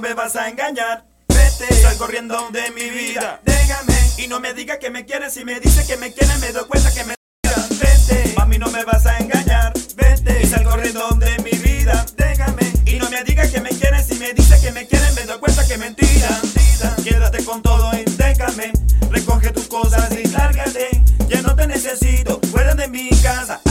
me vas a engañar. Vete, sal corriendo de mi vida. Déjame y no me digas que me quieres. Si me dices que me quieres me doy cuenta que me tiras. Vete, mami, no me vas a engañar. Vete y sal corriendo de mi vida. Déjame y no me digas que me quieres. Si me dices que me quieres me doy cuenta que mentira. Quédate con todo y déjame. Recoge tus cosas y lárgate. Ya no te necesito fuera de mi casa.